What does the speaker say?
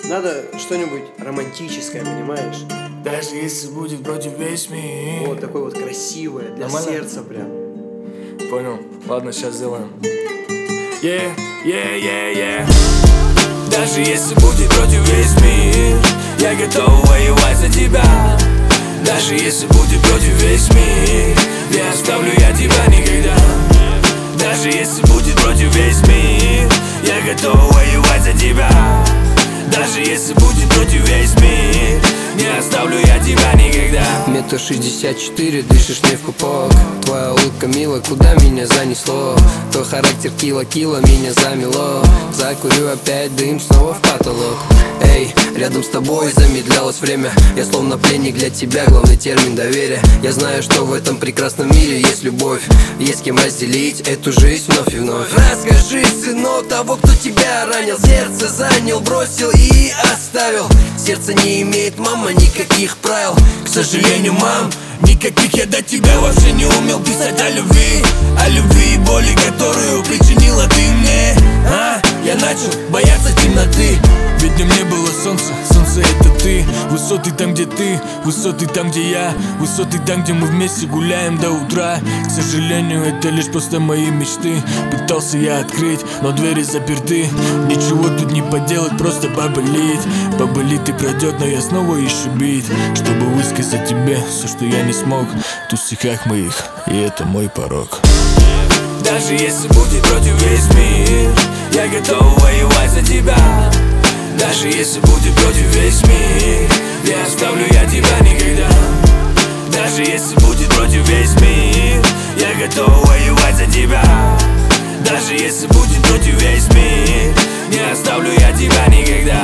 Надо что-нибудь романтическое, понимаешь? Даже если будет против весь мир. Вот такое вот красивое, для Нормально? сердца прям. Понял, ладно, сейчас сделаем. Даже если будет против весь мир, я готов воевать за тебя. Даже если будет против весь мир, не оставлю я тебя никогда. Даже если будет против весь мир, я готов воевать за тебя. Даже если будет против весь мир, не оставлю я тебя никогда. 1,64 м, дышишь мне в пупок. Твоя улыбка мила, куда меня занесло? Твой характер кило меня замело. Закурю опять дым, снова в потолок. Эй, рядом с тобой замедлялось время. Я словно пленник для тебя, главный термин доверия. Я знаю, что в этом прекрасном мире есть любовь, есть с кем разделить эту жизнь вновь и вновь. Расскажи, сынок, того, кто тебя ранил, сердце занял, бросил и оставил. Сердце не имеет, мама, никаких правил. К сожалению, мам, никаких я до тебя вообще не умел писать о любви и боли, которую причинила ты мне. Я начал бояться темноты, ведь днем не было солнца, солнце это ты. Высоты там, где ты, высоты там, где я, высоты там, где мы вместе гуляем до утра. К сожалению, это лишь просто мои мечты. Пытался я открыть, но двери заперты. Ничего тут не поделать, просто поболит. Поболит и пройдет, но я снова ищу бит, чтобы высказать тебе все, что я не смог тут в стихах моих, и это мой порог. Даже если будет против весь мир, я готов воевать за тебя. Даже если будет против весь мир, не оставлю я тебя никогда. Даже если будет против весь мир, я готов воевать за тебя. Даже если будет против весь мир, не оставлю я тебя никогда.